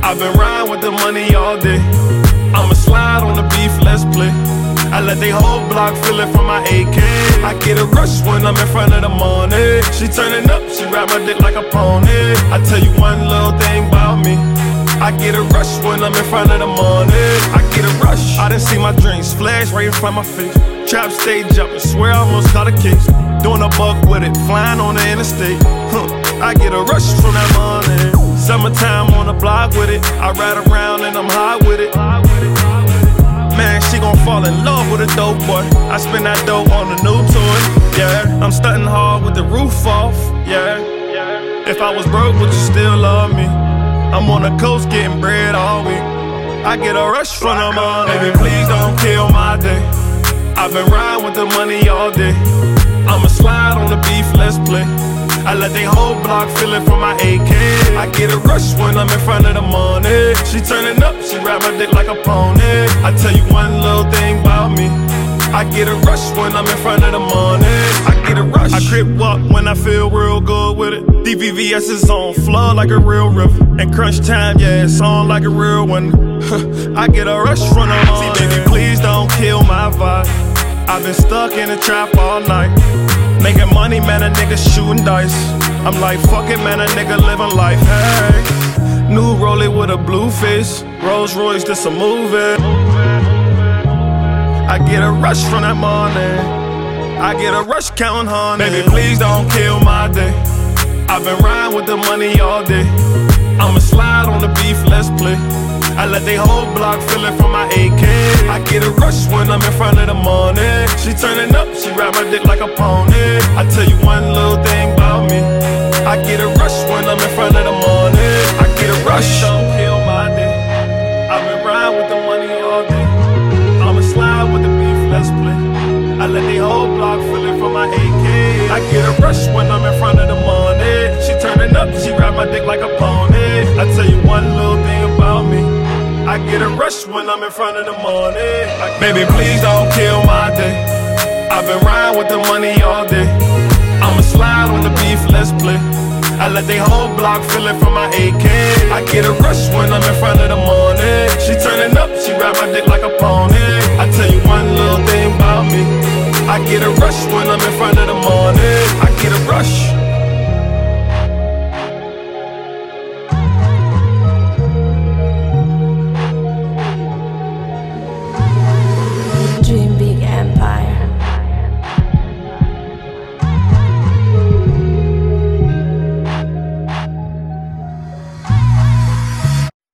I've been riding with the money all day. I'ma slide on the beef, let's play. I let they whole block feel it from my AK. I get a rush when I'm in front of the money. She turning up, she ride my dick like a pony. I tell you one little thing about me, I get a rush when I'm in front of the money. I get a rush. I done see my dreams flash right in front of my face. Trap stay jumping, swear I almost caught a case. Doing a buck with it, flying on the interstate. I get a rush from that money. Summertime on the block with it. I ride around and I'm high with it. Man, she gon' fall in love with a dope boy. I spend that dope on a new toy, yeah. I'm stunting hard with the roof off, yeah. If I was broke, would you still love me? I'm on the coast getting bread all week. I get a rush from the money. Baby, please don't kill my day. I've been riding with the money all day. I'ma slide on the beef, let's play. I let they whole block feel it from my AK. I get a rush when I'm in front of the money. She turning up, she ride my dick like a pony. I tell you one little thing about me, I get a rush when I'm in front of the money. I get a rush. I crip walk when I feel real good with it. DVVS is on, flood like a real river. And crunch time, yeah, it's on like a real one. I get a rush from the money. See, baby, please don't kill my vibe. I've been stuck in the trap all night. Making money, man, a nigga shooting dice. I'm like, fuck it, man, a nigga living life, hey. New Rollie with a blue face. Rolls Royce, this a movie. I get a rush from that money. I get a rush counting honey. Baby, please don't kill my day. I've been riding with the money all day. I'ma slide on the beef, let's play. I let they whole block feel it from my AK. I get a rush when I'm in front of the money. She turning up, she ride my dick like a pony. I tell you one little thing about me, I get a rush when I'm in front of the money. I get a rush. Don't kill my day. I've been riding with the money all day. I'ma slide with the beef, let's play. I let they whole block feel it from my AK. I get a rush when I'm in front of the money. She turning up, she ride my dick like a pony. I tell you one little thing about me, I get a rush when I'm in front of the money. Baby, please don't kill my day. I've been riding with the money all day. I'ma slide on the beef, let's play. I let they whole block feel it from my AK. I get a rush when I'm in front of the money. She turning up, she ride my dick like a pony. I tell you one little thing about me, I get a rush when I'm in front of the money. I get a rush.